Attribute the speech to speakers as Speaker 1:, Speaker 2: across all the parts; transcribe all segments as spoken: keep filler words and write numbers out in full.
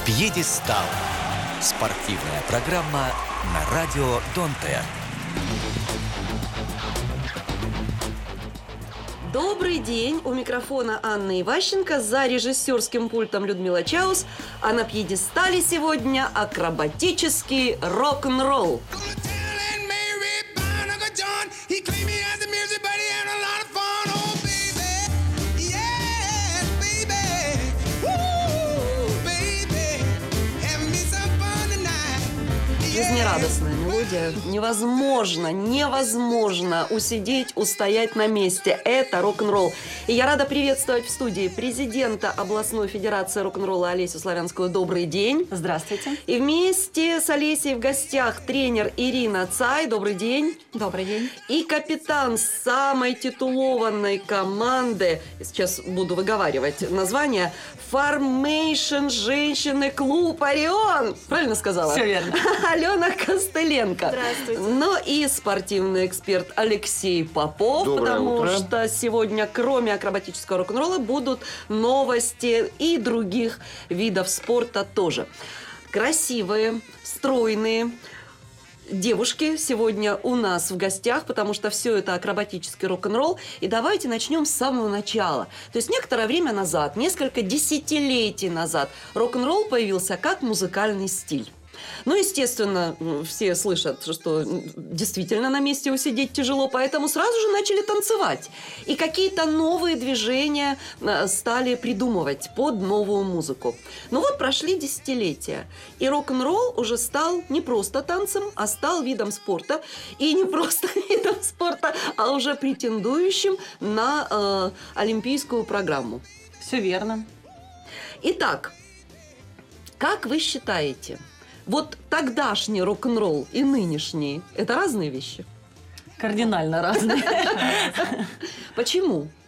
Speaker 1: «Пьедестал» – спортивная программа на радио Дон-Т.
Speaker 2: Добрый день! У микрофона Анна Иващенко, за режиссерским пультом Людмила Чаус, а на «Пьедестале» сегодня акробатический рок-н-ролл. Жизнерадостная мелодия. Невозможно, невозможно усидеть, устоять на месте. Это рок-н-ролл. И я рада приветствовать в студии президента областной федерации рок-н-ролла Олесю Славянскую. Добрый день.
Speaker 3: Здравствуйте.
Speaker 2: И вместе с Олесей в гостях тренер Ирина Цай. Добрый день.
Speaker 3: Добрый день.
Speaker 2: И капитан самой титулованной команды, сейчас буду выговаривать название, Formation женщины клуб «Орион». Правильно сказала?
Speaker 3: Все верно.
Speaker 2: Алена Костыленко.
Speaker 3: Здравствуйте.
Speaker 2: Ну и спортивный эксперт Алексей Попов.
Speaker 4: Доброе
Speaker 2: потому
Speaker 4: утро.
Speaker 2: что сегодня, кроме акробатического рок-н-ролла, будут новости и других видов спорта тоже. Красивые, стройные девушки сегодня у нас в гостях, потому что все это акробатический рок-н-ролл. И давайте начнем с самого начала. То есть некоторое время назад, несколько десятилетий назад, рок-н-ролл появился как музыкальный стиль. Ну, естественно, все слышат, что действительно на месте усидеть тяжело, поэтому сразу же начали танцевать. И какие-то новые движения стали придумывать под новую музыку. Ну вот прошли десятилетия, и рок-н-ролл уже стал не просто танцем, а стал видом спорта. И не просто видом спорта, а уже претендующим на э, олимпийскую программу.
Speaker 3: Все верно.
Speaker 2: Итак, как вы считаете, вот тогдашний рок-н-ролл и нынешний – это разные вещи?
Speaker 3: Кардинально разные.
Speaker 2: Почему?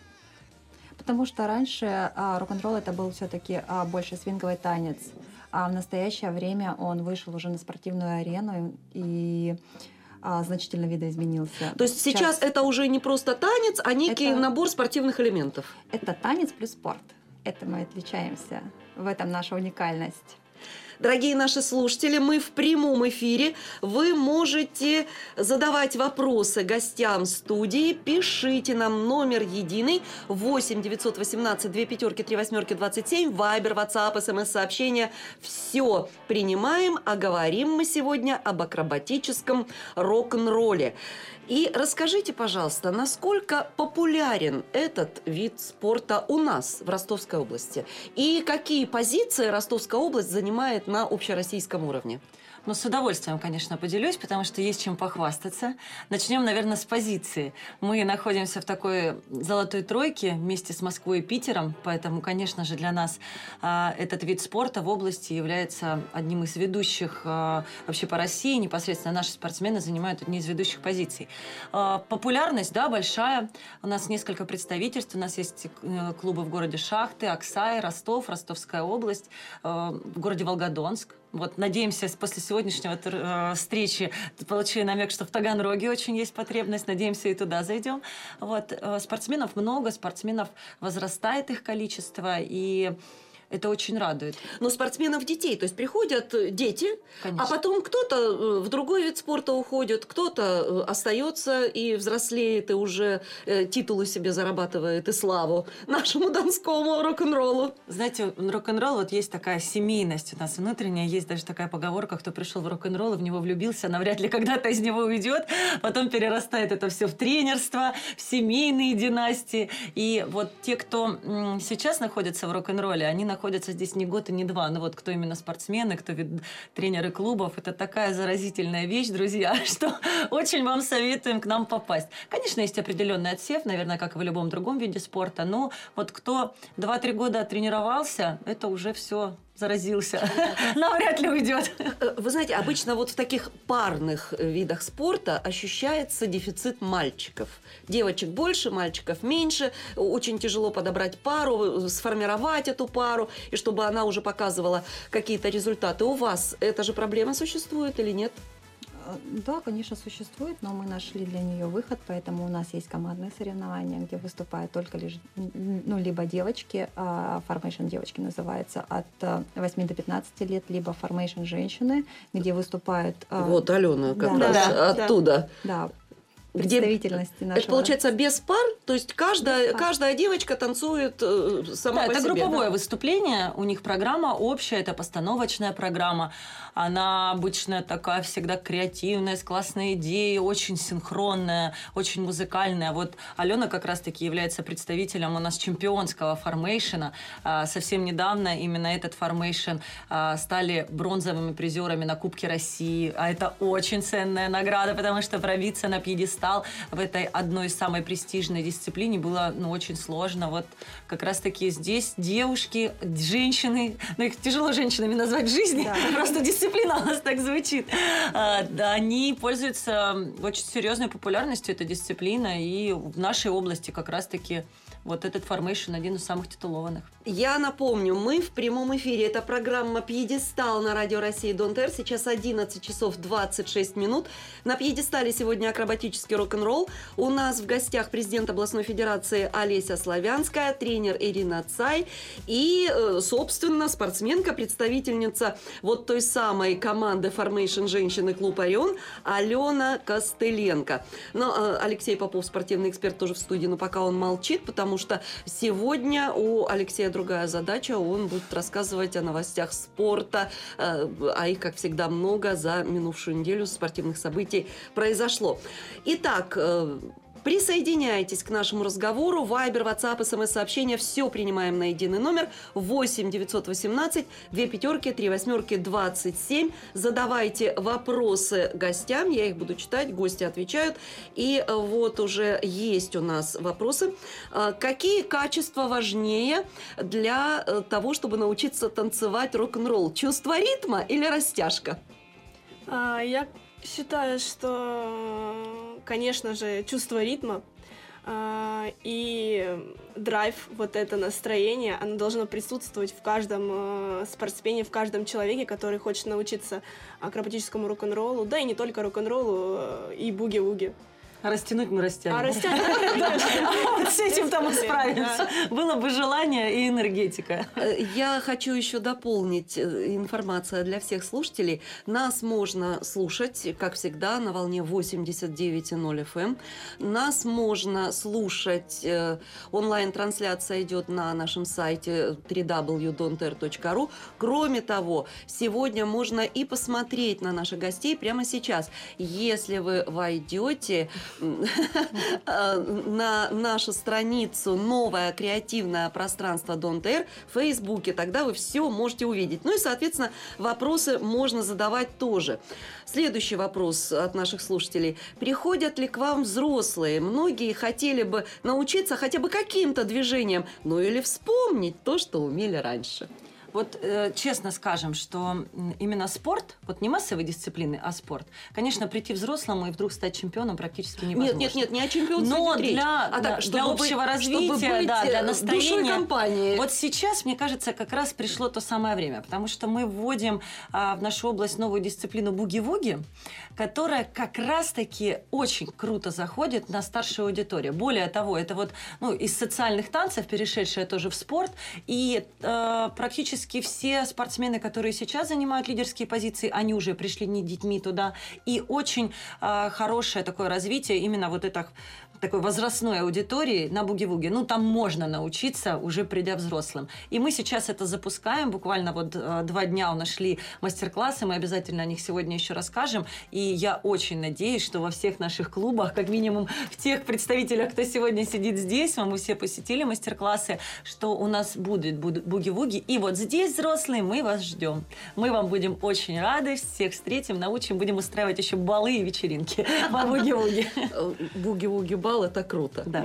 Speaker 5: Потому что раньше а, рок-н-ролл это был все-таки а, больше свинговый танец, а в настоящее время он вышел уже на спортивную арену и а, значительно видоизменился.
Speaker 2: То есть сейчас, сейчас это уже не просто танец, а некий
Speaker 5: это...
Speaker 2: набор спортивных элементов?
Speaker 5: Это танец плюс спорт. Это мы отличаемся. В этом наша уникальность.
Speaker 2: Дорогие наши слушатели, мы в прямом эфире. Вы можете задавать вопросы гостям студии. Пишите нам номер единый восемь девятьсот восемнадцать две пятерки три восьмерки двадцать семь. Вайбер, ватсап, смс-сообщения. Все принимаем, а говорим мы сегодня об акробатическом рок-н-ролле. И расскажите, пожалуйста, насколько популярен этот вид спорта у нас в Ростовской области? И какие позиции Ростовская область занимает на общероссийском уровне?
Speaker 3: Ну, с удовольствием, конечно, поделюсь, потому что есть чем похвастаться. Начнем, наверное, с позиции. Мы находимся в такой золотой тройке вместе с Москвой и Питером, поэтому, конечно же, для нас а, этот вид спорта в области является одним из ведущих а, вообще по России. Непосредственно наши спортсмены занимают одни из ведущих позиций. А, популярность, да, большая. У нас несколько представительств. У нас есть клубы в городе Шахты, Аксай, Ростов, Ростовская область, а, в городе Волгодонск. Вот, надеемся, после сегодняшнего э, встречи получили намек, что в Таганроге очень есть потребность. Надеемся, и туда зайдем. Вот, э, спортсменов много, спортсменов возрастает их количество, и это очень радует.
Speaker 2: Но спортсменов детей, то есть приходят дети,
Speaker 3: Конечно.
Speaker 2: А потом кто-то в другой вид спорта уходит, кто-то остается и взрослеет, и уже титулы себе зарабатывает, и славу нашему донскому рок-н-роллу.
Speaker 3: Знаете, рок-н-ролл, вот есть такая семейность у нас внутренняя, есть даже такая поговорка, кто пришел в рок-н-ролл и в него влюбился, навряд ли когда-то из него уйдет, потом перерастает это все в тренерство, в семейные династии. И вот те, кто сейчас находится в рок-н-ролле, они находятся находятся здесь не год и не два. Ну вот кто именно спортсмены, кто тренеры клубов, это такая заразительная вещь, друзья, что очень вам советуем к нам попасть. Конечно, есть определенный отсев, наверное, как и в любом другом виде спорта, но вот кто два-три года тренировался, это уже все заразился. Навряд ли уйдет.
Speaker 2: Вы знаете, обычно вот в таких парных видах спорта ощущается дефицит мальчиков. Девочек больше, мальчиков меньше. Очень тяжело подобрать пару, сформировать эту пару, и чтобы она уже показывала какие-то результаты. У вас эта же проблема существует или нет?
Speaker 5: Да, конечно, существует, но мы нашли для нее выход, поэтому у нас есть командные соревнования, где выступают только лишь, ну, либо девочки, формейшн девочки называется, от восьми до пятнадцати лет, либо формейшн женщины, где выступают...
Speaker 2: Вот Алена как
Speaker 5: да,
Speaker 2: раз
Speaker 5: да,
Speaker 2: оттуда.
Speaker 5: Да.
Speaker 2: Где
Speaker 5: Представительности нашего.
Speaker 2: Это получается без пар, то есть каждая,
Speaker 5: пар.
Speaker 2: каждая девочка танцует э, сама
Speaker 3: Да,
Speaker 2: по
Speaker 3: это
Speaker 2: себе.
Speaker 3: групповое
Speaker 2: Да?
Speaker 3: выступление, у них программа общая, это постановочная программа. Она обычно такая всегда креативная, с классной идеей, очень синхронная, очень музыкальная. Вот Алена как раз-таки является представителем у нас чемпионского формейшена. Совсем недавно именно этот формейшн стали бронзовыми призерами на Кубке России. А это очень ценная награда, потому что пробиться на пьедестал в этой одной из самой престижной дисциплине было, ну, очень сложно. Вот как раз-таки здесь девушки, женщины, ну, их тяжело женщинами назвать в жизни,
Speaker 5: Да.
Speaker 3: просто дисциплина у нас так звучит. А, да, они пользуются очень серьезной популярностью, эта дисциплина, и в нашей области как раз-таки вот этот формейшн один из самых титулованных.
Speaker 2: Я напомню, мы в прямом эфире. Это программа «Пьедестал» на Радио России Донт Эр. Сейчас одиннадцать часов двадцать шесть минут. На «Пьедестале» сегодня акробатический рок-н-ролл. У нас в гостях президент областной федерации Олеся Славянская, тренер Ирина Цай и, собственно, спортсменка, представительница вот той самой команды «Формейшн женщины» клуб «Орион» Алена Костыленко. Но Алексей Попов, спортивный эксперт, тоже в студии, но пока он молчит, потому что сегодня у Алексея другая задача. Он будет рассказывать о новостях спорта, а их, как всегда, много за минувшую неделю спортивных событий произошло. Итак, присоединяйтесь к нашему разговору. Вайбер, Ватсап, СМС-сообщения. Все принимаем на единый номер. восемь девятьсот восемнадцать две пятерки три восьмерки двадцать семь. Задавайте вопросы гостям. Я их буду читать. Гости отвечают. И вот уже есть у нас вопросы. Какие качества важнее для того, чтобы научиться танцевать рок-н-ролл? Чувство ритма или растяжка?
Speaker 4: А, я считаю, что, конечно же, чувство ритма э, и драйв, вот это настроение, оно должно присутствовать в каждом э, спортсмене, в каждом человеке, который хочет научиться акробатическому рок-н-роллу, да и не только рок-н-роллу, э, и буги-вуги.
Speaker 3: А растянуть мы растянем.
Speaker 4: А растянуть
Speaker 3: вот с этим-то мы справимся. Было бы желание и энергетика.
Speaker 2: Я хочу еще дополнить информацию для всех слушателей. Нас можно слушать, как всегда, на волне восемьдесят девять и ноль эф эм. Нас можно слушать, онлайн-трансляция идет на нашем сайте дабл ю дабл ю дабл ю точка донт эр точка ру. Кроме того, сегодня можно и посмотреть на наших гостей прямо сейчас. Если вы войдете на нашу страницу «Новое креативное пространство Донт Эр» в Фейсбуке, тогда вы все можете увидеть. Ну и, соответственно, вопросы можно задавать тоже. Следующий вопрос от наших слушателей. Приходят ли к вам взрослые? Многие хотели бы научиться хотя бы каким-то движением, ну или вспомнить то, что умели раньше.
Speaker 3: Вот э, честно скажем, что именно спорт, вот не массовые дисциплины, а спорт, конечно, прийти взрослому и вдруг стать чемпионом практически невозможно.
Speaker 2: Нет, нет, нет, не о чемпионстве
Speaker 3: Но
Speaker 2: идет речь.
Speaker 3: для,
Speaker 2: А
Speaker 3: да,
Speaker 2: так,
Speaker 3: для
Speaker 2: чтобы
Speaker 3: общего
Speaker 2: быть,
Speaker 3: развития,
Speaker 2: чтобы быть
Speaker 3: да, для
Speaker 2: душой
Speaker 3: настроения.
Speaker 2: компании.
Speaker 3: Вот сейчас, мне кажется, как раз пришло то самое время, потому что мы вводим а, в нашу область новую дисциплину буги-вуги, которая как раз-таки очень круто заходит на старшую аудиторию. Более того, это вот ну, из социальных танцев, перешедшая тоже в спорт, и э, практически все спортсмены, которые сейчас занимают лидерские позиции, они уже пришли не детьми туда. И очень э, хорошее такое развитие именно вот это, такой возрастной аудитории на буги-вуги. Ну, там можно научиться, уже придя взрослым. И мы сейчас это запускаем. Буквально вот э, два дня у нас шли мастер-классы. Мы обязательно о них сегодня еще расскажем. И я очень надеюсь, что во всех наших клубах, как минимум в тех представителях, кто сегодня сидит здесь, мы все посетили мастер-классы, что у нас будет, будут буги-вуги. И вот здесь, взрослые, мы вас ждем. Мы вам будем очень рады, всех встретим, научим, будем устраивать еще балы и вечеринки по буги-вуги.
Speaker 2: Буги-вуги бал — это круто.
Speaker 3: Да.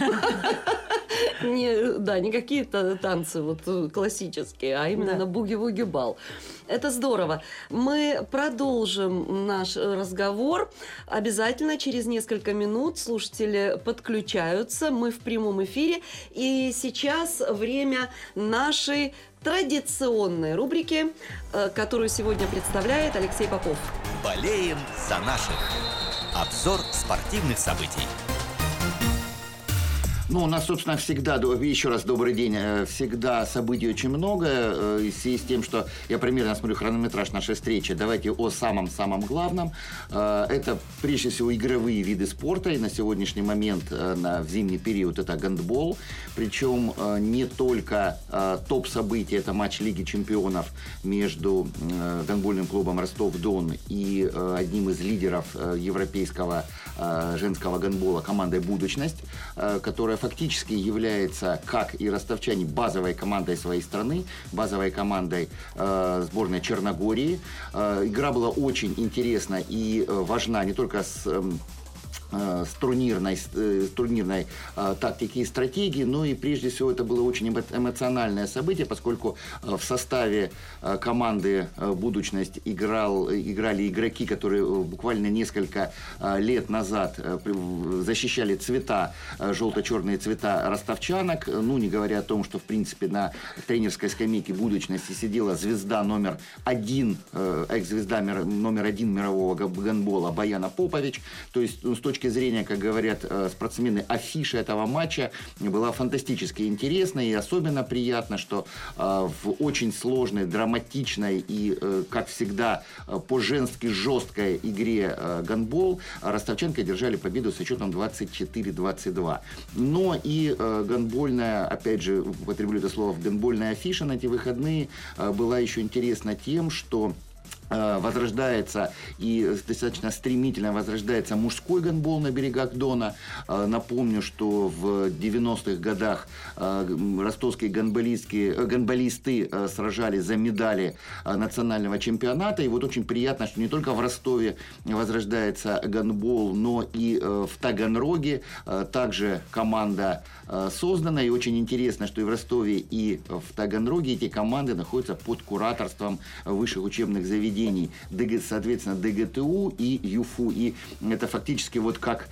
Speaker 2: Не, да, не какие-то танцы вот классические, а именно
Speaker 3: Да.
Speaker 2: буги-вуги бал. Это здорово. Мы продолжим наш разговор. Обязательно через несколько минут слушатели подключаются. Мы в прямом эфире. И сейчас время нашей традиционной рубрике, которую сегодня представляет Алексей Попов.
Speaker 1: Болеем за наших. Обзор спортивных событий.
Speaker 6: Ну, у нас, собственно, всегда, еще раз добрый день, всегда событий очень много. В связи с тем, что я примерно смотрю хронометраж нашей встречи, давайте о самом-самом главном. Это, прежде всего, игровые виды спорта. И на сегодняшний момент, на, в зимний период, это гандбол. Причем не только топ-событие, это матч Лиги чемпионов между гандбольным клубом Ростов-Дон и одним из лидеров европейского женского гандбола, командой «Будущность», которая фактически является, как и ростовчане, базовой командой своей страны, базовой командой э, сборной Черногории. Э, игра была очень интересна и э, важна не только с... Э, с турнирной, с турнирной э, тактики и стратегии, но и прежде всего это было очень эмоциональное событие, поскольку э, в составе э, команды э, «Будущность» играл, играли игроки, которые э, буквально несколько э, лет назад э, защищали цвета, э, желто-черные цвета ростовчанок, ну не говоря о том, что в принципе на тренерской скамейке «Будущности» сидела звезда номер один, э, экс-звезда номер один мирового гандбола Баяна Попович, то есть ну, с точки зрения, как говорят спортсмены, афиша этого матча была фантастически интересной, и особенно приятно, что э, в очень сложной, драматичной и, э, как всегда, по-женски жесткой игре э, гандбол ростовчанки держали победу со счетом двадцать четыре двадцать два. Но и э, гандбольная, опять же, употреблю это слово, гандбольная афиша на эти выходные э, была еще интересна тем, что возрождается и достаточно стремительно возрождается мужской гандбол на берегах Дона. Напомню, что в девяностых годах ростовские гандболисты сражались за медали национального чемпионата. И вот очень приятно, что не только в Ростове возрождается гандбол, но и в Таганроге также команда создана. И очень интересно, что и в Ростове, и в Таганроге эти команды находятся под кураторством высших учебных заведений. Соответственно, ДГТУ и ЮФУ. И это фактически вот как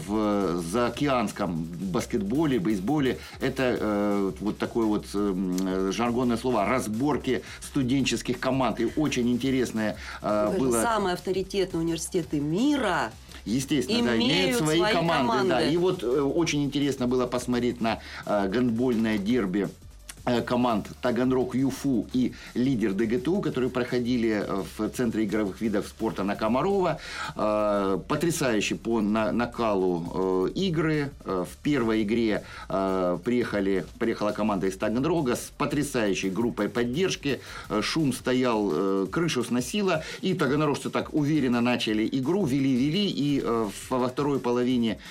Speaker 6: в заокеанском баскетболе, бейсболе. Это э, вот такое вот э, жаргонное слово разборки студенческих команд. И очень интересное э, было...
Speaker 2: Самые авторитетные университеты мира...
Speaker 6: Естественно, да, имеют свои, свои команды. команды. Да. И вот э, очень интересно было посмотреть на э, гандбольное дерби команд Таганрог ЮФУ и лидер ДГТУ, которые проходили в Центре игровых видов спорта на Комарова. Потрясающие по накалу игры. В первой игре приехали, приехала команда из Таганрога с потрясающей группой поддержки. Шум стоял, крышу сносило. И таганрожцы так уверенно начали игру, вели-вели. И во второй половине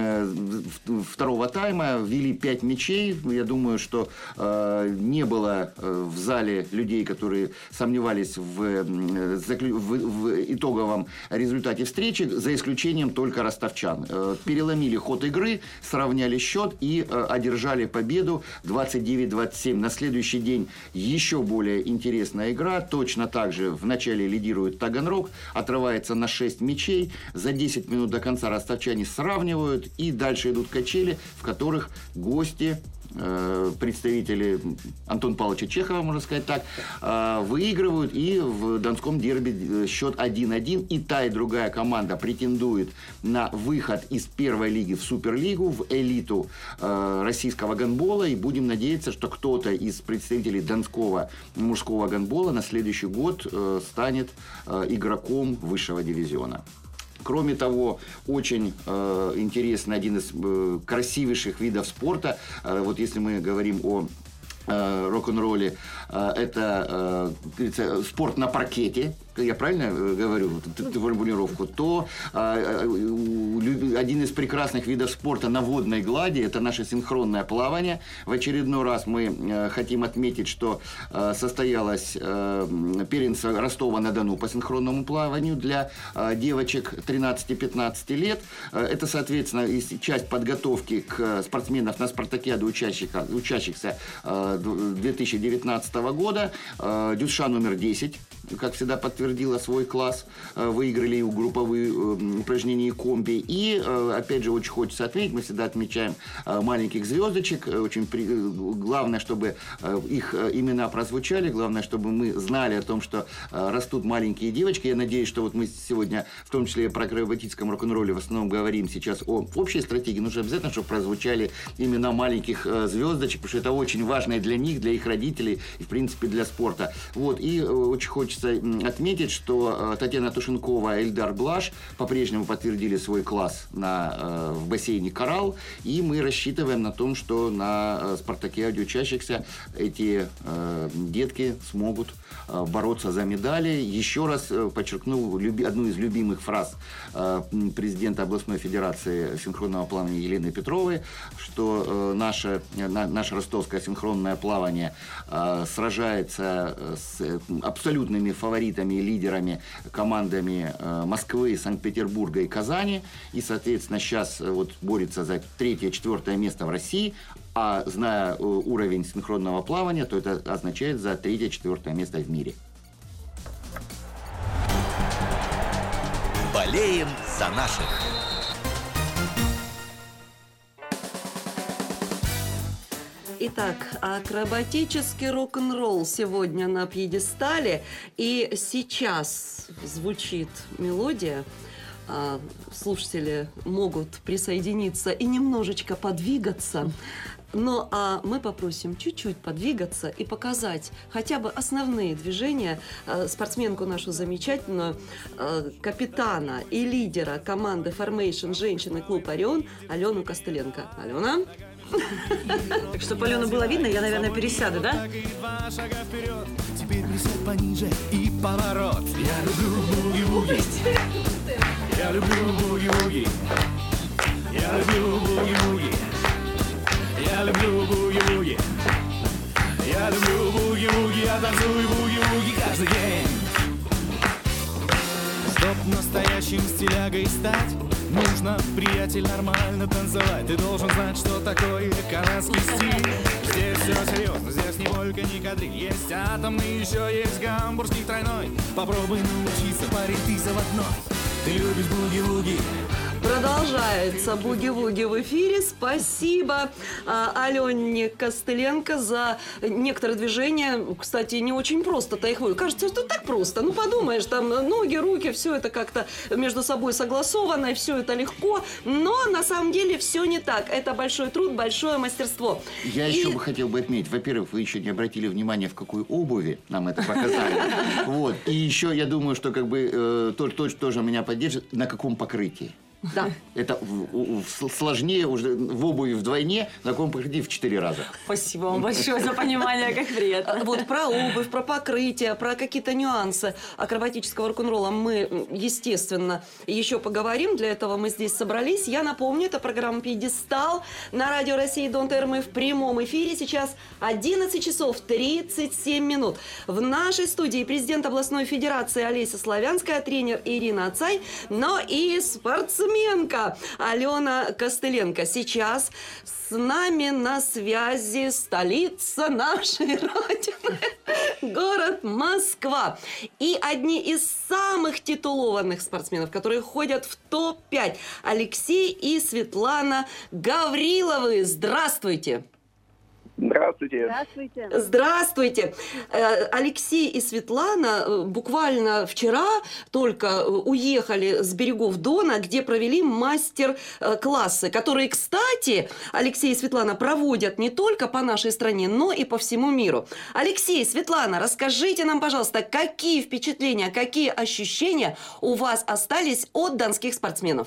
Speaker 6: второго тайма ввели пять мячей. Я думаю, что не было в зале людей, которые сомневались в, в, в итоговом результате встречи, за исключением только ростовчан. Переломили ход игры, сравняли счет и одержали победу двадцать девять двадцать семь. На следующий день еще более интересная игра. Точно так же в начале лидирует Таганрог, отрывается на шесть мячей. За десять минут до конца ростовчане сравнивают, и дальше идут качели, в которых гости, представители Антона Павловича Чехова, можно сказать так, выигрывают, и в донском дерби счет один один, и та, и другая команда претендует на выход из первой лиги в Суперлигу, в элиту российского гандбола, и будем надеяться, что кто-то из представителей донского мужского гандбола на следующий год станет игроком высшего дивизиона. Кроме того, очень э, интересный один из э, красивейших видов спорта. Э, вот если мы говорим о э, рок-н-ролле, э, это э, спорт на паркете. Я правильно говорю формулировку? То э, один из прекрасных видов спорта на водной глади – это наше синхронное плавание. В очередной раз мы э, хотим отметить, что э, состоялось э, первенство Ростова-на-Дону по синхронному плаванию для э, девочек тринадцати-пятнадцати лет. Э, это, соответственно, часть подготовки к спортсменов на спартакиаду, учащихся, учащихся э, две тысячи девятнадцатого года. Э, Дюша номер десять. как всегда, подтвердила свой класс, выиграли групповые упражнения и комби. И, опять же, очень хочется отметить, мы всегда отмечаем маленьких звездочек. Очень при... Главное, чтобы их имена прозвучали, главное, чтобы мы знали о том, что растут маленькие девочки. Я надеюсь, что вот мы сегодня, в том числе про акробатическом рок-н-ролле, в основном говорим сейчас о общей стратегии. Нужно обязательно, чтобы прозвучали имена маленьких звездочек, потому что это очень важно для них, для их родителей и, в принципе, для спорта. Вот. И очень хочется отметить, что Татьяна Тушенкова и Эльдар Блаш по-прежнему подтвердили свой класс на, в бассейне «Коралл», и мы рассчитываем на том, что на спартакиаде учащихся эти э, детки смогут э, бороться за медали. Еще раз э, подчеркну люби, одну из любимых фраз э, президента областной федерации синхронного плавания Елены Петровой, что э, наше, на, наше ростовское синхронное плавание э, сражается с э, абсолютными фаворитами и лидерами командами э, Москвы, Санкт-Петербурга и Казани. И, соответственно, сейчас э, вот борется за третье-четвертое место в России. А зная уровень синхронного плавания, то это означает за третье-четвертое место в мире.
Speaker 1: Болеем за наших.
Speaker 2: Итак, акробатический рок-н-ролл сегодня на пьедестале. И сейчас звучит мелодия. Слушатели могут присоединиться и немножечко подвигаться. Ну, а мы попросим чуть-чуть подвигаться и показать хотя бы основные движения э, спортсменку нашу замечательную, э, капитана и лидера команды Formation женщины клуб «Орион» Алену Костыленко. Алена?
Speaker 3: Так, чтобы Алену было видно, я, наверное, пересяду, да?
Speaker 7: Теперь присядь пониже и поворот. Я люблю буги-буги. Я люблю буги-буги. Я люблю буги-буги. Я люблю буги-буги. Я люблю буги-буги. Я танцую буги-буги каждый день. Чтоб настоящим стилягой стать, нужно, приятель, нормально танцевать. Ты должен знать, что такое канадский стиль. Здесь все серьезно, здесь не только не кадриль. Есть атомный, еще есть гамбургский тройной. Попробуй научиться, парень, ты заводной. Ты любишь буги-вуги.
Speaker 2: Продолжается буги-вуги в эфире. Спасибо а, Алене Костыленко за некоторые движения. Кстати, не очень просто тайхвой. Кажется, что так просто. Ну, подумаешь, там ноги, руки, все это как-то между собой согласовано, и все это легко. Но на самом деле все не так. Это большой труд, большое мастерство.
Speaker 6: Я и... еще бы хотел бы отметить. Во-первых, вы еще не обратили внимания, в какой обуви нам это показали. Вот. И еще я думаю, что как бы тоже, тоже меня поддержит, на каком покрытии.
Speaker 2: Да.
Speaker 6: Это в, в, сложнее уже в обуви вдвойне, на каком покрытии в четыре раза.
Speaker 3: Спасибо вам большое за понимание, как приятно.
Speaker 2: Вот про обувь, про покрытие, про какие-то нюансы акробатического рок-н-ролла мы, естественно, еще поговорим. Для этого мы здесь собрались. Я напомню, это программа «Пьедестал» на радио России Дон ТРМ в прямом эфире. Сейчас одиннадцать часов тридцать семь минут. В нашей студии президент областной федерации Олеся Славянская, тренер Ирина Ацай, но и спортсмен Алена Костыленко. Сейчас с нами на связи столица нашей Родины, город Москва. И одни из самых титулованных спортсменов, которые ходят в топ пять, Алексей и Светлана Гавриловы. Здравствуйте!
Speaker 8: Здравствуйте.
Speaker 2: Здравствуйте. Здравствуйте. Алексей и Светлана буквально вчера только уехали с берегов Дона, где провели мастер-классы, которые, кстати, Алексей и Светлана проводят не только по нашей стране, но и по всему миру. Алексей, Светлана, расскажите нам, пожалуйста, какие впечатления, какие ощущения у вас остались от донских спортсменов?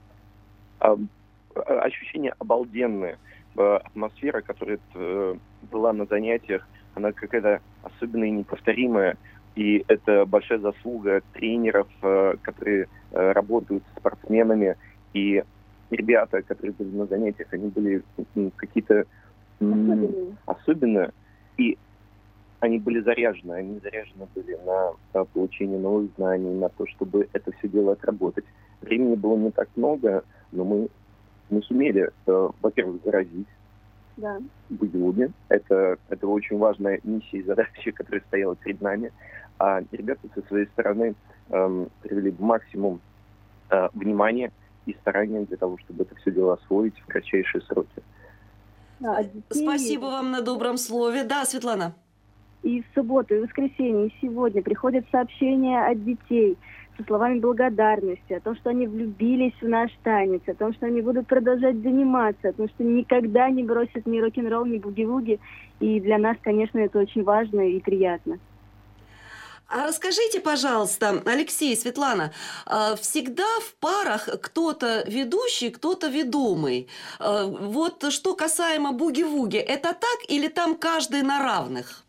Speaker 8: Ощущения обалденные. Атмосфера, которая была на занятиях, она какая-то особенная и неповторимая. И это большая заслуга тренеров, которые работают с спортсменами. И ребята, которые были на занятиях, они были какие-то особенные. особенные. И они были заряжены. Они заряжены были на получение новых знаний, на то, чтобы это все дело отработать. Времени было не так много, но мы Мы сумели, во-первых, заразить
Speaker 9: да.
Speaker 8: буги-вуги. Это, это очень важная миссия и задача, которая стояла перед нами. а ребята со своей стороны э, привели максимум э, внимания и старания для того, чтобы это все дело освоить в кратчайшие сроки.
Speaker 9: Да, от детей.
Speaker 2: Спасибо вам на добром слове. Да, Светлана.
Speaker 9: И в субботу, и в воскресенье, и сегодня приходят сообщения от детей со словами благодарности, о том, что они влюбились в наш танец, о том, что они будут продолжать заниматься, о том, что никогда не бросят ни рок-н-ролл, ни буги-вуги. И для нас, конечно, это очень важно и приятно.
Speaker 2: А расскажите, пожалуйста, Алексей, Светлана, а всегда в парах кто-то ведущий, кто-то ведомый. А вот что касаемо буги-вуги, это так или там каждый на равных?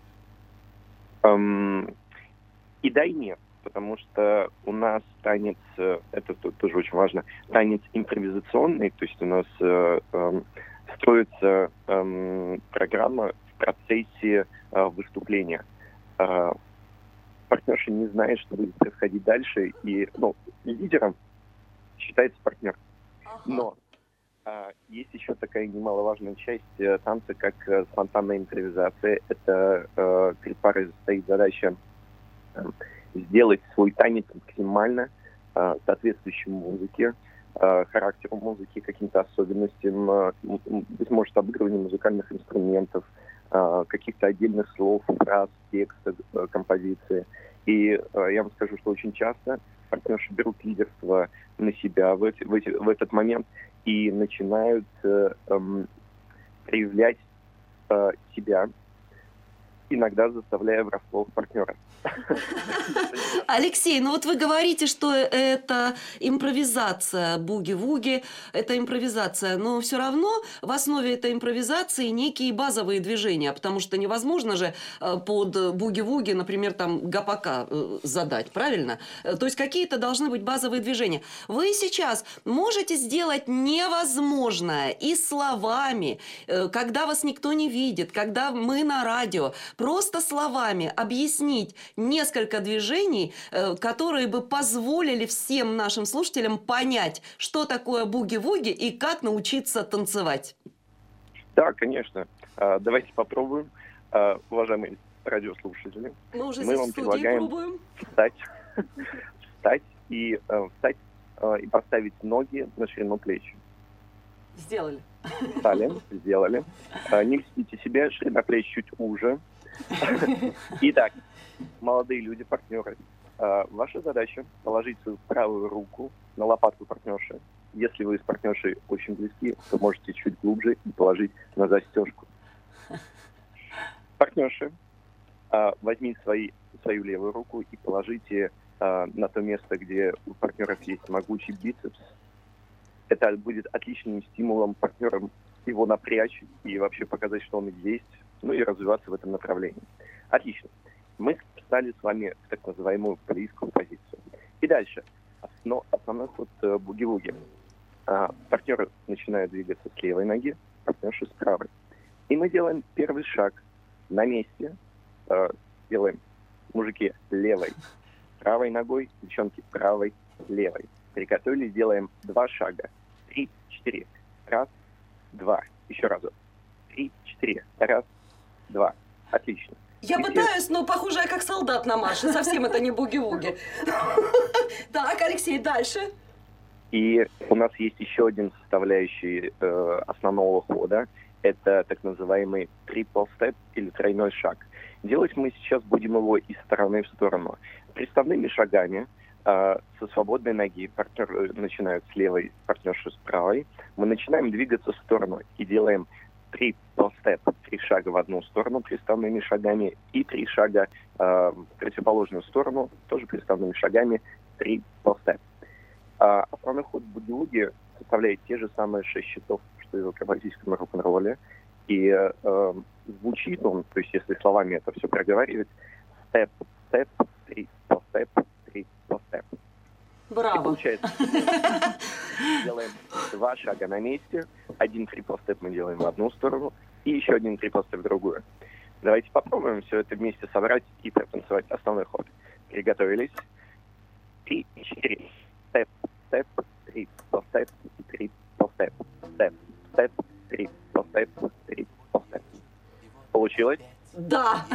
Speaker 8: Эм, и да, и нет, потому что у нас танец, э, это то- тоже очень важно, танец импровизационный, то есть у нас э, эм, строится эм, программа в процессе э, выступления. Э, партнерша не знает, что будет происходить дальше, и ну, лидером считается партнер. Но а, есть еще такая немаловажная часть э, танца, как э, спонтанная импровизация. Это э, перед парой стоит задача э, сделать свой танец максимально э, соответствующим музыке, э, характеру музыки, каким-то особенностям, э, м- м- быть может, обыгрыванию музыкальных инструментов, э, каких-то отдельных слов, фраз, текста, э, композиции. И э, я вам скажу, что очень часто партнерши берут лидерство на себя в, эти, в, эти, в этот момент и начинают э, эм, проявлять э, себя, иногда заставляя врасплох партнера.
Speaker 2: Алексей, ну вот вы говорите, что это импровизация, буги-вуги, это импровизация, но все равно в основе этой импровизации некие базовые движения, потому что невозможно же э, под буги-вуги, например, там гопака э, задать, правильно? Э, То есть какие-то должны быть базовые движения. Вы сейчас можете сделать невозможное и словами, э, когда вас никто не видит, когда мы на радио, просто словами объяснить несколько движений, э, которые бы позволили всем нашим слушателям понять, что такое буги-вуги и как научиться танцевать.
Speaker 8: Да, конечно. А, давайте попробуем. А, уважаемые радиослушатели,
Speaker 2: Мы уже
Speaker 8: мы
Speaker 2: здесь
Speaker 8: вам
Speaker 2: в студии
Speaker 8: предлагаем
Speaker 2: пробуем.
Speaker 8: встать, встать и э, встать э, и поставить ноги на ширину плеч.
Speaker 2: Сделали.
Speaker 8: Встали, сделали. А, не льстите себе, ширина плеч чуть уже. Итак, молодые люди, партнеры, э, ваша задача положить свою правую руку на лопатку партнерши. Если вы с партнершей очень близки, то можете чуть глубже и положить на застежку. Партнерши, э, возьмите свои, свою левую руку и положите э, на то место, где у партнеров есть могучий бицепс. Это будет отличным стимулом партнерам его напрячь и вообще показать, что он есть, ну и развиваться в этом направлении. Отлично. Мы встали с вами в так называемую полийскую позицию. И дальше. Основ, основной ход э, буги-вуги. А, партнеры начинают двигаться с левой ноги, партнерши с правой. И мы делаем первый шаг на месте. Э, делаем, мужики, левой, правой ногой, девчонки, правой, левой. Приготовились, делаем два шага. Три, четыре. Раз, два. Еще разок. Три, четыре. Раз, два. Отлично.
Speaker 2: Я
Speaker 8: И
Speaker 2: пытаюсь, но похоже, я как солдат на марше. Совсем это не буги-вуги. Так, Алексей, дальше.
Speaker 8: И у нас есть еще один составляющий э, основного хода. Это так называемый triple step или тройной шаг. Делать мы сейчас будем его из стороны в сторону. Приставными шагами э, со свободной ноги партнеры начинают с левой, партнерши с правой. Мы начинаем двигаться в сторону и делаем triple step, три шага в одну сторону приставными шагами и три шага э, в противоположную сторону, тоже приставными шагами, triple step. А основной ход буги-вуги составляет те же самые шесть счетов, что и в акробатическом рок-н-ролле. И э, звучит он, то есть если словами это все проговаривать, step, step, triple step, triple step. И
Speaker 2: Браво.
Speaker 8: получается, делаем два шага на месте, один triple step мы делаем в одну сторону и еще один triple step в другую. Давайте попробуем все это вместе собрать и протанцевать основной ход. Приготовились. Три, четыре. Степ, степ, triple step, triple step, степ, степ, triple step, triple step. Получилось?
Speaker 2: Да.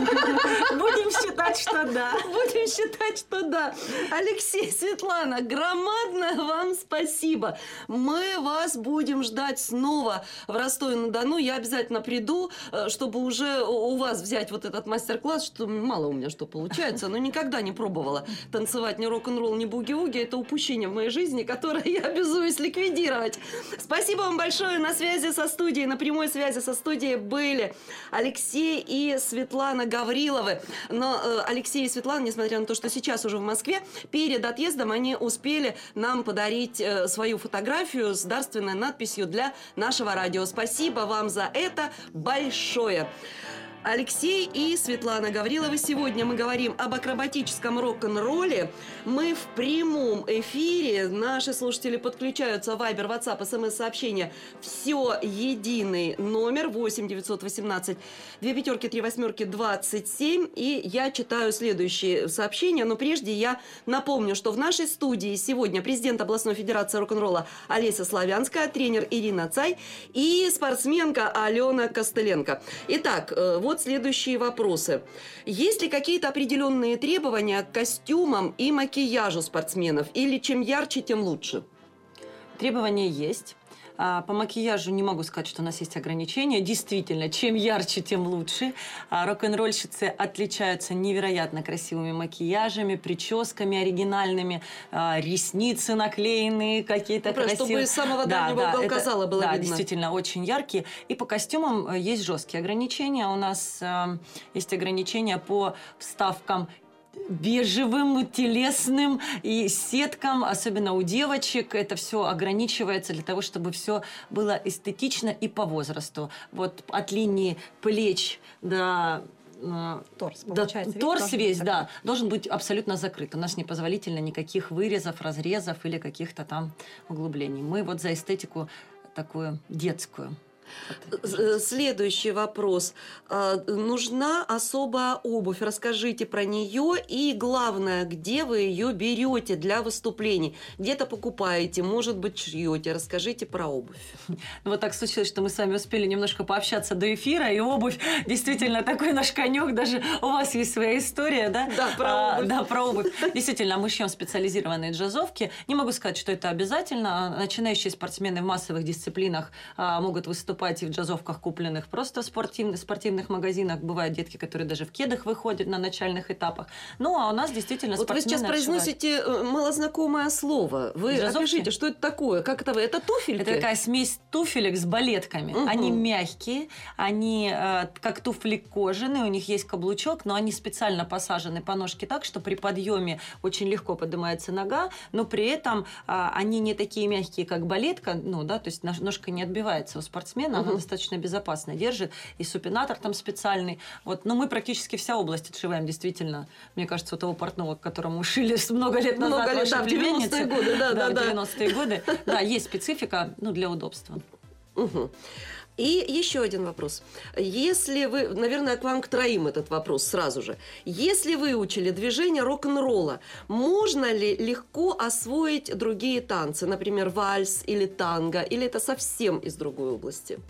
Speaker 3: Будем считать, что да.
Speaker 2: Будем считать, что да. Алексей, Светлана, громадное вам спасибо. Мы вас будем ждать снова в Ростове-на-Дону. Я обязательно приду, чтобы уже у вас взять вот этот мастер-класс, что мало у меня что получается, но никогда не пробовала танцевать ни рок-н-ролл, ни буги-вуги. Это упущение в моей жизни, которое я обязуюсь ликвидировать. Спасибо вам большое. На связи со студией, на прямой связи со студией были Алексей и Светлана Гавриловы. Но э, Алексей и Светлана, несмотря на то, что сейчас уже в Москве, перед отъездом они успели нам подарить э, свою фотографию с дарственной надписью для нашего радио. Спасибо вам за это большое. Алексей и Светлана Гавриловы. Сегодня мы говорим об акробатическом рок-н-ролле. Мы в прямом эфире. Наши слушатели подключаются. Вайбер, Ватсап, СМС-сообщения. Все единый номер. восемь девятьсот восемнадцать две пятерки три восьмерки двадцать семь. И я читаю следующие сообщения. Но прежде я напомню, что в нашей студии сегодня президент областной федерации рок-н-ролла Олеся Славянская, тренер Ирина Цай и спортсменка Алена Костыленко. Итак, вот следующие вопросы. Есть ли какие-то определенные требования к костюмам и макияжу спортсменов? Или чем ярче, тем лучше?
Speaker 3: Требования есть. По макияжу не могу сказать, что у нас есть ограничения. Действительно, чем ярче, тем лучше. Рок-н-ролльщицы отличаются невероятно красивыми макияжами, прическами оригинальными, ресницы наклеенные какие-то
Speaker 2: ну,
Speaker 3: красивые.
Speaker 2: Чтобы из самого дальнего да, уголка
Speaker 3: это,
Speaker 2: зала было
Speaker 3: да,
Speaker 2: видно.
Speaker 3: Действительно, очень яркие. И по костюмам есть жесткие ограничения. У нас э, есть ограничения по вставкам бежевым, телесным и сеткам, особенно у девочек. Это все ограничивается для того, чтобы все было эстетично и по возрасту. Вот от линии плеч до...
Speaker 5: Торс,
Speaker 3: да,
Speaker 5: весь,
Speaker 3: торс весь, да, должен быть абсолютно закрыт. У нас непозволительно никаких вырезов, разрезов или каких-то там углублений. Мы вот за эстетику такую детскую.
Speaker 2: Следующий вопрос. Нужна особая обувь. Расскажите про нее. И главное, где вы ее берете для выступлений? Где-то покупаете, может быть, шьете. Расскажите про обувь.
Speaker 3: Вот так случилось, что мы с вами успели немножко пообщаться до эфира. И обувь действительно такой наш конек. Даже у вас есть своя история, да?
Speaker 2: Да, про обувь.
Speaker 3: А, да, про обувь. Действительно, мы шьем специализированные джазовки. Не могу сказать, что это обязательно. Начинающие спортсмены в массовых дисциплинах а, могут выступать и в джазовках, купленных просто в спортивных, спортивных магазинах. Бывают детки, которые даже в кедах выходят на начальных этапах. Ну, а у нас действительно
Speaker 2: вот
Speaker 3: спортсмены
Speaker 2: вы сейчас произносите отшивают. Малознакомое слово. Вы
Speaker 3: Джазовки?
Speaker 2: Опишите, что это такое? Как это вы? Это туфельки?
Speaker 3: Это такая смесь туфелек с балетками. Угу. Они мягкие, они э, как туфли кожаные, у них есть каблучок, но они специально посажены по ножке так, что при подъеме очень легко поднимается нога, но при этом э, они не такие мягкие, как балетка, ну, да, то есть ножка не отбивается у спортсмена, она угу. достаточно безопасно держит, и супинатор там специальный. Вот. Но мы практически вся область отшиваем, действительно. Мне кажется, у того портного, которому шили много лет назад
Speaker 2: много лет, да, в девяностые годы. Да, да,
Speaker 3: да, в девяностые годы. Да, есть специфика, ну, для удобства.
Speaker 2: Угу. И еще один вопрос. Если вы, наверное, к вам к троим этот вопрос сразу же. Если вы учили движение рок-н-ролла, можно ли легко освоить другие танцы, например, вальс или танго, или это совсем из другой области?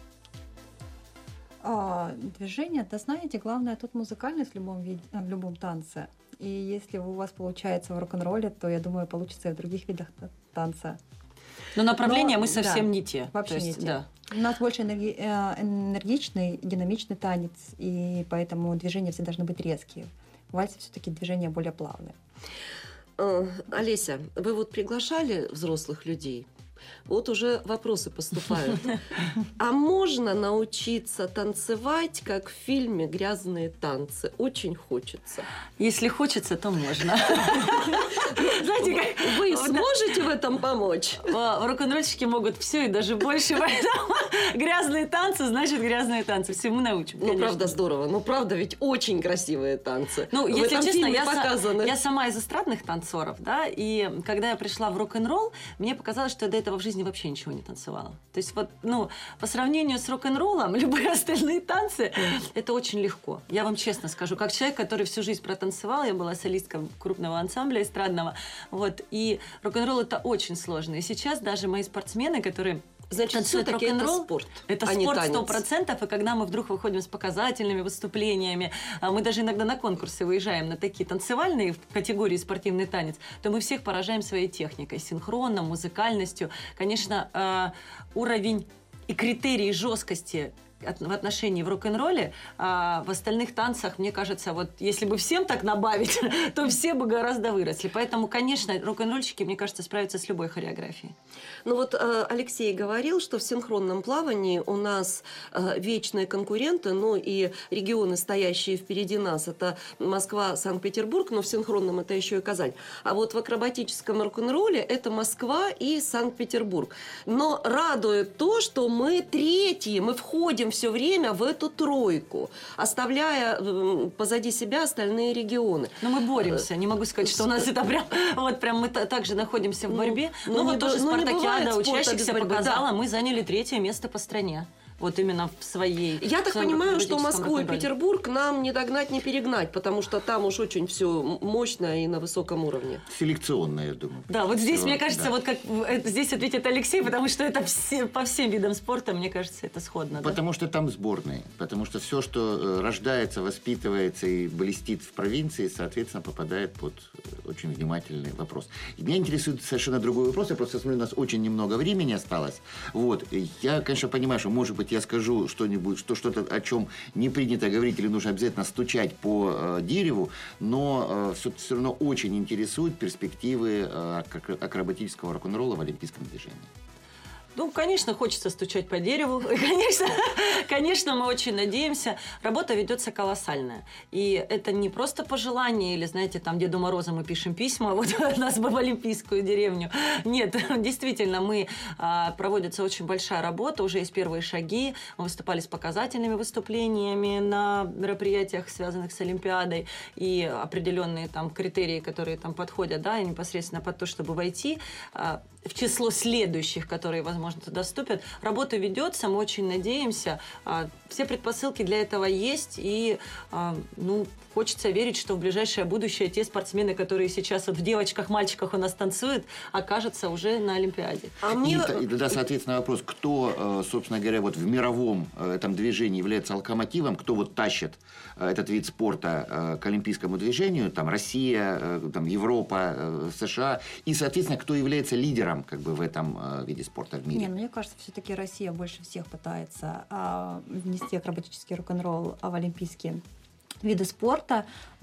Speaker 5: А, движение, да, знаете, главное тут музыкальность в любом, виде, в любом танце. И если у вас получается в рок-н-ролле, то, я думаю, получится и в других видах танца.
Speaker 3: Но направления
Speaker 5: Но,
Speaker 3: мы совсем
Speaker 5: да,
Speaker 3: не те.
Speaker 5: Вообще
Speaker 3: то есть,
Speaker 5: не те.
Speaker 3: Да.
Speaker 5: У нас больше энерги- энергичный, динамичный танец, и поэтому движения все должны быть резкие. В вальсе все-таки движения более плавные.
Speaker 2: Олеся, вы вот приглашали взрослых людей? Вот уже вопросы поступают. А можно научиться танцевать, как в фильме «Грязные танцы»? Очень хочется.
Speaker 3: Если хочется, то можно.
Speaker 2: Знаете, как вы сможете в этом помочь?
Speaker 3: Рок-н-ролльщики могут все и даже больше. Поэтому грязные танцы, значит, грязные танцы. Все мы научим.
Speaker 2: Ну, правда, здорово. Ну, правда, ведь очень красивые танцы.
Speaker 3: Ну, если честно, я,
Speaker 2: показаны.
Speaker 3: я сама из эстрадных танцоров, да, и когда я пришла в рок-н-ролл, мне показалось, что я до этого в жизни вообще ничего не танцевала. То есть вот, ну, по сравнению с рок-н-роллом, любые остальные танцы, это очень легко. Я вам честно скажу, как человек, который всю жизнь протанцевал, я была солисткой крупного ансамбля эстрадного, вот, и рок-н-ролл это очень сложно. И сейчас даже мои спортсмены, которые
Speaker 2: Значит,
Speaker 3: танцует
Speaker 2: все-таки это
Speaker 3: рок-н-ролл.
Speaker 2: спорт,
Speaker 3: Это
Speaker 2: а не
Speaker 3: спорт
Speaker 2: танец.
Speaker 3: сто процентов, и когда мы вдруг выходим с показательными выступлениями, а мы даже иногда на конкурсы выезжаем, на такие танцевальные в категории спортивный танец, то мы всех поражаем своей техникой, синхроном, музыкальностью. Конечно, э, уровень и критерии жесткости в отношении в рок-н-ролле, а в остальных танцах, мне кажется, вот если бы всем так набавить, то все бы гораздо выросли. Поэтому, конечно, рок-н-ролльщики, мне кажется, справятся с любой хореографией.
Speaker 2: Ну вот э, Алексей говорил, что в синхронном плавании у нас э, вечные конкуренты, но и регионы, стоящие впереди нас, это Москва, Санкт-Петербург, но в синхронном это еще и Казань. А вот в акробатическом рок-н-ролле это Москва и Санкт-Петербург. Но радует то, что мы третьи, мы входим все время в эту тройку, оставляя э, позади себя остальные регионы.
Speaker 3: Но мы боремся. Не могу сказать, что у нас это прям... Вот прям мы также находимся в борьбе.
Speaker 2: Ну,
Speaker 3: Но
Speaker 2: ну,
Speaker 3: вот
Speaker 2: не
Speaker 3: тоже
Speaker 2: бо- ну, не
Speaker 3: спартакиада
Speaker 2: бывает спорта без
Speaker 3: учащихся
Speaker 2: борьбы,
Speaker 3: показала,
Speaker 2: да.
Speaker 3: мы заняли третье место по стране. Вот именно в своей...
Speaker 2: Я так
Speaker 3: в своем
Speaker 2: понимаю, что
Speaker 3: акробатическом
Speaker 2: Москву и
Speaker 3: рок-н-ролле.
Speaker 2: Петербург нам не догнать, не перегнать, потому что там уж очень все мощно и на высоком уровне.
Speaker 6: Селекционно, я думаю.
Speaker 3: Да, вот здесь,
Speaker 6: Всё,
Speaker 3: мне кажется,
Speaker 6: да.
Speaker 3: вот как э, здесь ответит Алексей, потому что это все, по всем видам спорта, мне кажется, это сходно. Да?
Speaker 6: Потому что там сборные. Потому что все, что э, рождается, воспитывается и блестит в провинции, соответственно, попадает под э, очень внимательный вопрос. И меня интересует совершенно другой вопрос. Я просто смотрю, у нас очень немного времени осталось. Вот. И я, конечно, понимаю, что, может быть, я скажу что-нибудь, что что-то, о чем не принято говорить или нужно обязательно стучать по э, дереву, но э, все, все равно очень интересуют перспективы э, акро- акробатического рок-н-ролла в олимпийском движении.
Speaker 3: Ну, конечно, хочется стучать по дереву. Конечно, конечно, мы очень надеемся. Работа ведется колоссальная. И это не просто пожелание, или, знаете, там Деду Морозу мы пишем письма, вот нас бы в олимпийскую деревню. Нет, действительно, мы а, проводится очень большая работа, уже есть первые шаги. Мы выступали с показательными выступлениями на мероприятиях, связанных с Олимпиадой, и определенные там критерии, которые там подходят, да, и непосредственно под то, чтобы войти а, в число следующих, которые, возможно, туда вступят. Работа ведется, мы очень надеемся. А, все предпосылки для этого есть, и а, ну, хочется верить, что в ближайшее будущее те спортсмены, которые сейчас вот в девочках, мальчиках у нас танцуют, окажутся уже на Олимпиаде.
Speaker 2: А
Speaker 6: И,
Speaker 2: мне...
Speaker 6: т- и тогда, соответственно, вопрос, кто, э, собственно говоря, вот в мировом э, этом движении является локомотивом, кто вот тащит э, этот вид спорта э, к олимпийскому движению, там Россия, э, там Европа, э, США, и, соответственно, кто является лидером как бы в этом э, виде спорта в мире?
Speaker 5: Не, ну, мне кажется, все-таки Россия больше всех пытается а, внести акробатический рок-н-ролл в олимпийские виды спорта,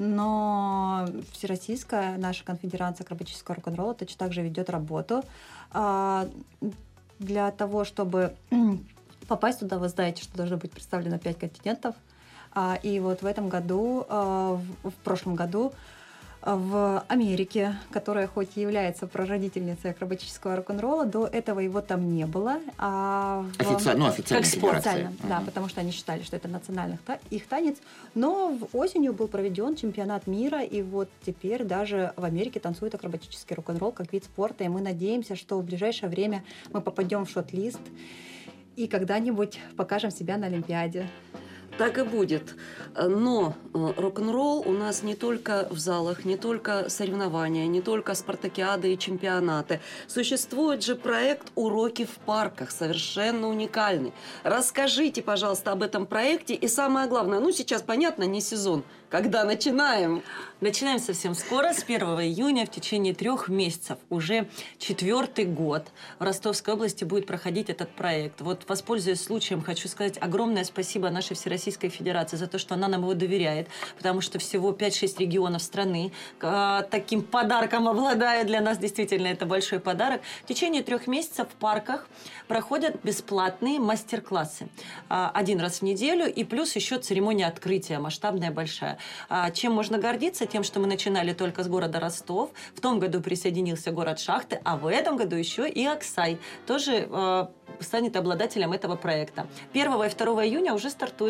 Speaker 5: но Всероссийская наша конфедерация акробатического рок-н-ролла точно так же ведет работу а, для того, чтобы попасть туда. Вы знаете, что должно быть представлено пять континентов, а, и вот в этом году, а, в, в прошлом году в Америке, которая хоть и является прародительницей акробатического рок-н-ролла, до этого его там не было. А в...
Speaker 6: Офици... Ну, официально.
Speaker 3: Как спорт.
Speaker 5: Официально, да, потому что они считали, что это национальный та- их танец. Но в осенью был проведен чемпионат мира, и вот теперь даже в Америке танцует акробатический рок-н-ролл как вид спорта, и мы надеемся, что в ближайшее время мы попадем в шорт-лист и когда-нибудь покажем себя на Олимпиаде.
Speaker 2: Так и будет. Но э, рок-н-ролл у нас не только в залах, не только соревнования, не только спартакиады и чемпионаты. Существует же проект «Уроки в парках», совершенно уникальный. Расскажите, пожалуйста, об этом проекте. И самое главное, ну сейчас, понятно, не сезон. Когда начинаем?
Speaker 3: Начинаем совсем скоро, с первого июня, в течение трех месяцев. Уже четвертый год в Ростовской области будет проходить этот проект. Вот, воспользуясь случаем, хочу сказать огромное спасибо нашей Всероссийской Федерации за то, что она нам его доверяет, потому что всего пять-шесть регионов страны э, таким подарком обладает. Для нас действительно это большой подарок. В течение трех месяцев в парках проходят бесплатные мастер-классы. Э, один раз в неделю, и плюс еще церемония открытия, масштабная, большая. Э, чем можно гордиться? Тем, что мы начинали только с города Ростов. В том году присоединился город Шахты, а в этом году еще и Аксай тоже э, станет обладателем этого проекта. первого и второго июня уже стартуем.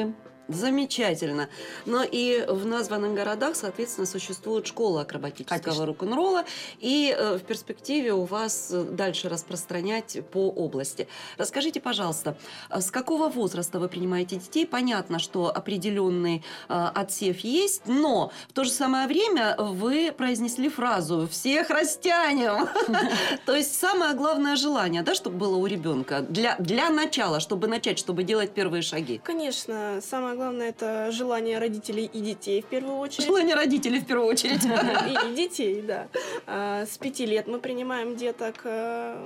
Speaker 2: Замечательно. Но и в названных городах, соответственно, существует школа акробатического
Speaker 3: Конечно.
Speaker 2: рок-н-ролла, и э, в перспективе у вас э, дальше распространять по области. Расскажите, пожалуйста, а с какого возраста вы принимаете детей? Понятно, что определенный э, отсев есть, но в то же самое время вы произнесли фразу «всех растянем». То есть самое главное желание, да, чтобы было у ребенка для, для начала, чтобы начать, чтобы делать первые шаги.
Speaker 4: Конечно, самое главное это желание родителей и детей в первую очередь.
Speaker 2: Желание родителей в первую очередь.
Speaker 4: И, и детей, да. А, с пяти лет мы принимаем деток. А,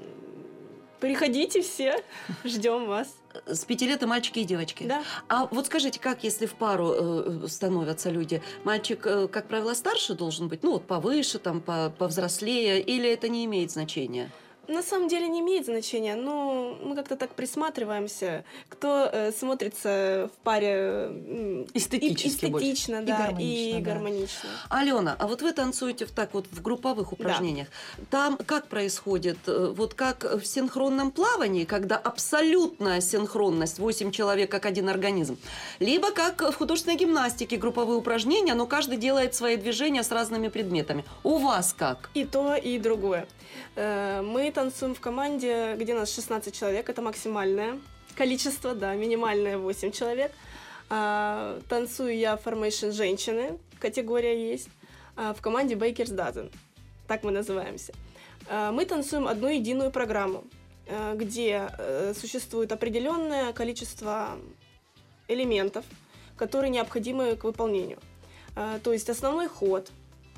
Speaker 4: приходите все, ждем вас.
Speaker 2: С пяти лет и мальчики, и девочки.
Speaker 4: Да.
Speaker 2: А вот скажите, как если в пару э, становятся люди? Мальчик, э, как правило, старше должен быть, ну вот повыше, там, по, повзрослее, или это не имеет значения?
Speaker 4: На самом деле не имеет значения, но мы как-то так присматриваемся, кто э, смотрится в паре м,
Speaker 3: Эстетически
Speaker 4: и,
Speaker 3: больше.
Speaker 4: эстетично,
Speaker 5: И
Speaker 4: да,
Speaker 5: гармонично,
Speaker 4: и
Speaker 5: да.
Speaker 4: гармонично.
Speaker 2: Алена, а вот вы танцуете в, так вот в групповых упражнениях. Там как происходит? э, Вот как в синхронном плавании, когда абсолютная синхронность, восемь человек как один организм. Либо как в художественной гимнастике групповые упражнения, но каждый делает свои движения с разными предметами. У вас как?
Speaker 4: И то, и другое. Э, Мы танцуем в команде, где нас шестнадцать человек, это максимальное количество, да, минимальное восемь человек. А, танцую я формейшн женщины, категория есть, а, в команде Baker's Dozen, так мы называемся. А, мы танцуем одну единую программу, а, где а, существует определенное количество элементов, которые необходимы к выполнению. А, то есть основной ход,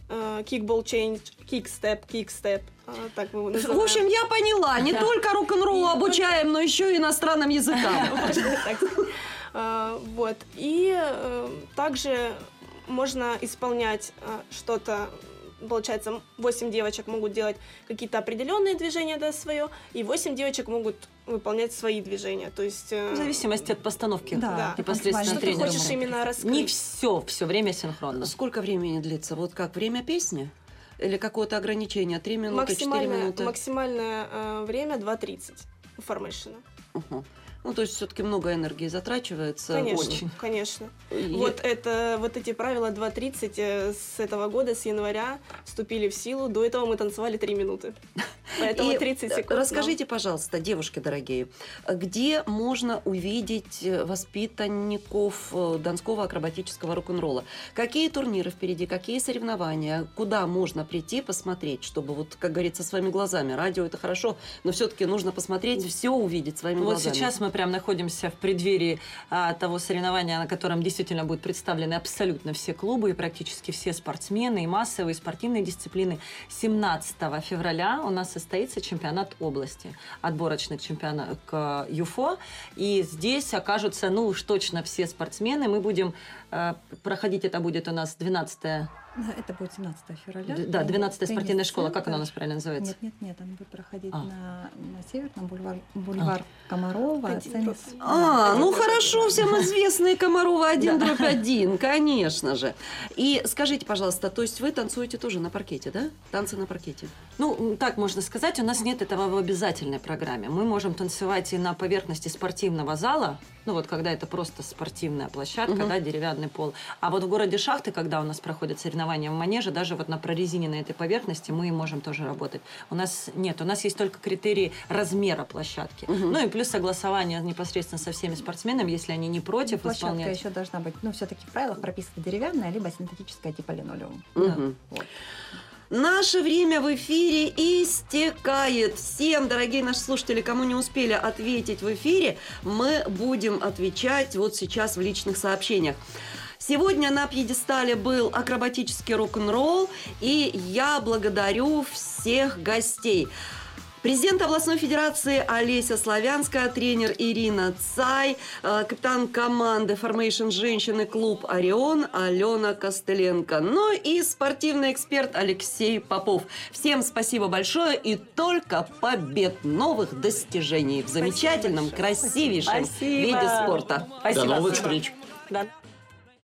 Speaker 4: кикбол чейндж, кик-степ, кик-степ, так мы его называем.
Speaker 2: В общем, я поняла, не
Speaker 3: Да.
Speaker 2: только рок-н-роллу
Speaker 4: Не
Speaker 2: обучаем, но еще и иностранным языкам.
Speaker 4: Можно так сказать. А, Вот. И э, также можно исполнять а, что-то, получается, восемь девочек могут делать какие-то определенные движения, да, свое, и восемь девочек могут выполнять свои движения. То есть... э,
Speaker 3: В зависимости от постановки.
Speaker 5: Да,
Speaker 3: непосредственно
Speaker 5: что
Speaker 4: Что ты
Speaker 3: тренера.
Speaker 4: хочешь именно
Speaker 3: Не
Speaker 4: раскрыть.
Speaker 3: все, все время синхронно.
Speaker 2: Сколько времени длится? Вот как, время песни? Или какое-то ограничение? Три минуты, четыре
Speaker 4: Максимальное,
Speaker 2: минуты?
Speaker 4: максимальное э, время два тридцать у формейшена.
Speaker 2: Угу. Ну, то есть все-таки много энергии затрачивается.
Speaker 4: Конечно,
Speaker 3: очень.
Speaker 4: конечно.
Speaker 2: И-
Speaker 4: Вот, это, вот эти правила два тридцать э, с этого года, с января, вступили в силу. До этого мы танцевали три минуты. Поэтому
Speaker 2: И
Speaker 4: тридцать секунд.
Speaker 2: расскажите, пожалуйста, девушки дорогие, где можно увидеть воспитанников э, Донского акробатического рок-н-ролла? Какие турниры впереди, какие соревнования? Куда можно прийти посмотреть, чтобы, вот, как говорится, своими глазами? Радио – это хорошо, но все-таки нужно посмотреть, все увидеть своими
Speaker 3: Вот
Speaker 2: глазами.
Speaker 3: сейчас мы прям находимся в преддверии а, того соревнования, на котором действительно будут представлены абсолютно все клубы и практически все спортсмены и массовые спортивные дисциплины. семнадцатого февраля у нас состоится чемпионат области, отборочный чемпионат к ЮФО. И здесь окажутся, ну уж точно все спортсмены. Мы будем э, проходить, это будет у нас двенадцатое
Speaker 5: Да, это будет семнадцатого февраля.
Speaker 3: Да, двенадцатая
Speaker 5: Теннис-
Speaker 3: спортивная школа. Как она у нас
Speaker 5: теннис-центр.
Speaker 3: правильно называется?
Speaker 5: Нет, нет, нет, она будет проходить
Speaker 3: А.
Speaker 5: на, на Северном бульвар, бульвар Комарова.
Speaker 4: Один
Speaker 5: теннис-
Speaker 4: дробь.
Speaker 2: А,
Speaker 4: Да.
Speaker 2: ну хорошо, всем известные Комарова один дробь один, конечно же. И скажите, пожалуйста, то есть вы танцуете тоже на паркете, да? Танцы на паркете.
Speaker 3: Ну, так можно сказать, у нас нет этого в обязательной программе. Мы можем танцевать и на поверхности спортивного зала, ну вот когда это просто спортивная площадка,
Speaker 2: Мгм.
Speaker 3: да, деревянный пол. А вот в городе Шахты, когда у нас проходят соревнования в манеже, даже вот на прорезиненной этой поверхности мы можем тоже работать. У нас нет, у нас есть только критерии размера площадки.
Speaker 2: Мгм.
Speaker 3: Ну и плюс согласование непосредственно со всеми спортсменами, если они не против
Speaker 5: Площадка
Speaker 3: исполнять.
Speaker 5: еще должна быть, ну, все-таки в правилах прописана деревянная, либо синтетическая типа линолеум.
Speaker 2: Мгм.
Speaker 5: Вот.
Speaker 2: Наше время в эфире истекает. Всем, дорогие наши слушатели, кому не успели ответить в эфире, мы будем отвечать вот сейчас в личных сообщениях. Сегодня на пьедестале был акробатический рок-н-ролл, и я благодарю всех гостей. Президент областной федерации Олеся Славянская, тренер Ирина Цай, э, капитан команды «Формейшн женщины» клуб «Орион» Алена Костыленко, ну и спортивный эксперт Алексей Попов. Всем спасибо большое и только побед, новых достижений в замечательном, красивейшем
Speaker 3: Спасибо.
Speaker 2: виде спорта.
Speaker 3: Спасибо.
Speaker 6: До новых
Speaker 3: Спасибо.
Speaker 6: встреч!
Speaker 3: Да.